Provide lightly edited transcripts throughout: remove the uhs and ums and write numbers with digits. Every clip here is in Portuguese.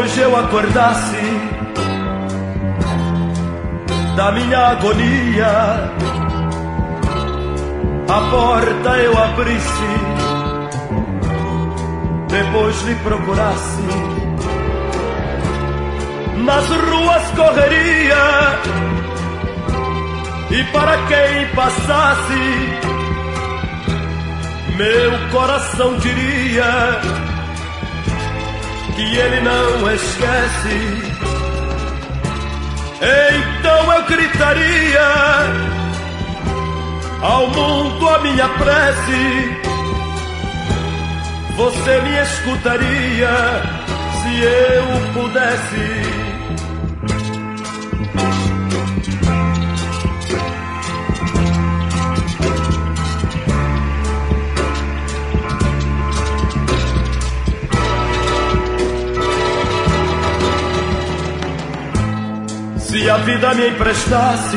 hoje eu acordasse da minha agonia, a porta eu abrisse, depois lhe procurasse, nas ruas correria, e para quem passasse, meu coração diria que ele não esquece. Então eu gritaria ao mundo a minha prece, você me escutaria se eu pudesse. Se a vida me emprestasse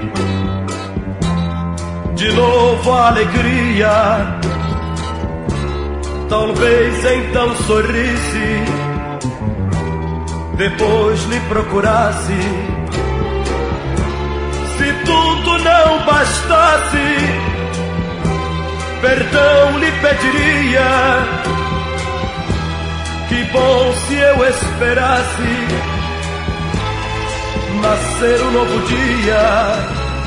de novo a alegria, talvez então sorrisse, depois lhe procurasse. Se tudo não bastasse, perdão lhe pediria. Que bom se eu esperasse nascer um novo dia,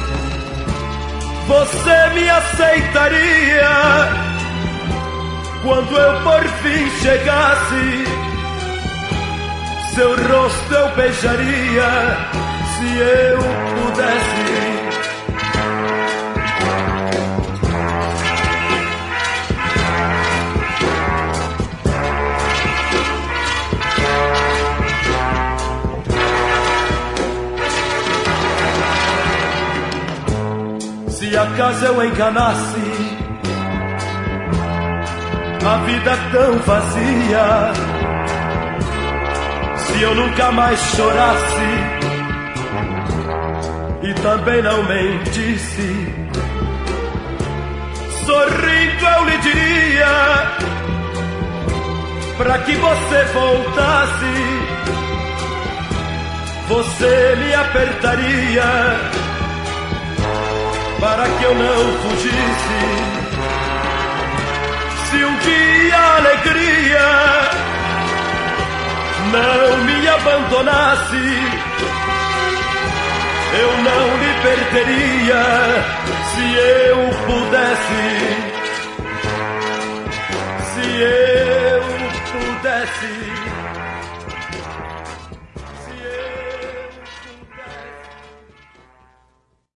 você me aceitaria quando eu por fim chegasse, seu rosto eu beijaria se eu pudesse. Se acaso eu enganasse a vida tão vazia, se eu nunca mais chorasse e também não mentisse, sorrindo eu lhe diria pra que você voltasse, você me apertaria para que eu não fugisse. Se um dia a alegria não me abandonasse, eu não lhe perderia se eu pudesse. Se eu pudesse.